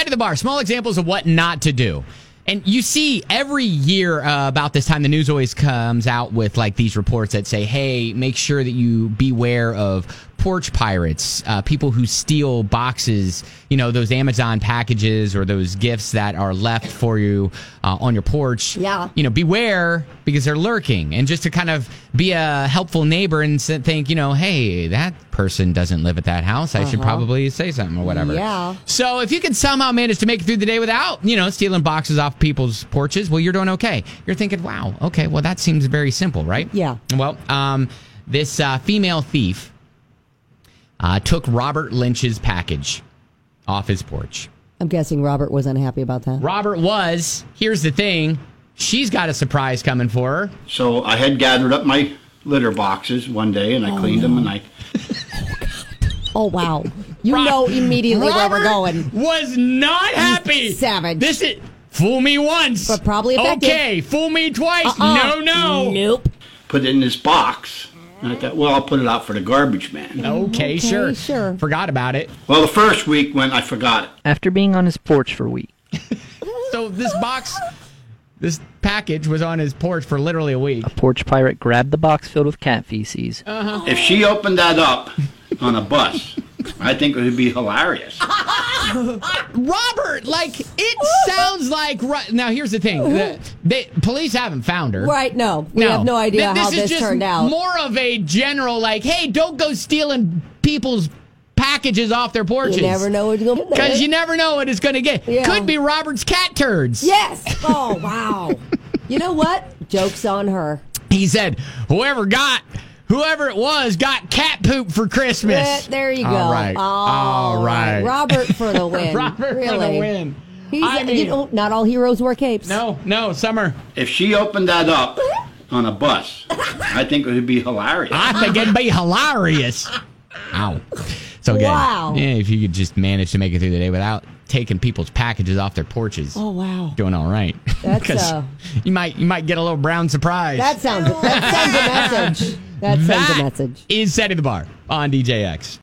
the bar. Small examples of what not to do. And you see every year about this time, the news always comes out with like these reports that say, hey, make sure that you beware of porch pirates, people who steal boxes, those Amazon packages or those gifts that are left for you on your porch. Yeah. Beware because they're lurking. And just to kind of be a helpful neighbor and think, hey, that person doesn't live at that house. I should probably say something or whatever. Yeah. So if you can somehow manage to make it through the day without, stealing boxes off people's porches, well, you're doing okay. You're thinking, wow, okay, well, that seems very simple, right? Yeah. Well, this female thief took Robert Lynch's package off his porch. I'm guessing Robert was unhappy about that. Robert was. Here's the thing. She's got a surprise coming for her. So I had gathered up my litter boxes one day, and I cleaned them, and I... Oh, wow. You know immediately where we're going. Was not happy. Savage. This is... Fool me once. But probably effective. Okay, fool me twice. No. Nope. Put it in this box. And I thought, well, I'll put it out for the garbage man. Okay, sure. Sure. Forgot about it. Well, the first week when I forgot it. After being on his porch for a week. So this package was on his porch for literally a week. A porch pirate grabbed the box filled with cat feces. If she opened that up on a bus, I think it would be hilarious. Robert, it sounds like... Now, here's the thing. The police haven't found her. Right, no. We have no idea how this turned out. This is just more of a general, hey, don't go stealing people's packages off their porches. You never know what you're going to get. Because you never know what it's going to get. Yeah. Could be Robert's cat turds. Yes. Oh, wow. You know what? Joke's on her. He said, whoever it was got cat poop for Christmas. There you go. All right. All right. Robert for the win. Robert for the win. Not all heroes wear capes. No, Summer. If she opened that up on a bus, I think it would be hilarious. I think it'd be hilarious. Ow. So again, wow. If you could just manage to make it through the day without taking people's packages off their porches. Oh, wow. Doing all right. That's you might get a little brown surprise. That sends a message. That sends a message. Is Setting the Bar on DJX.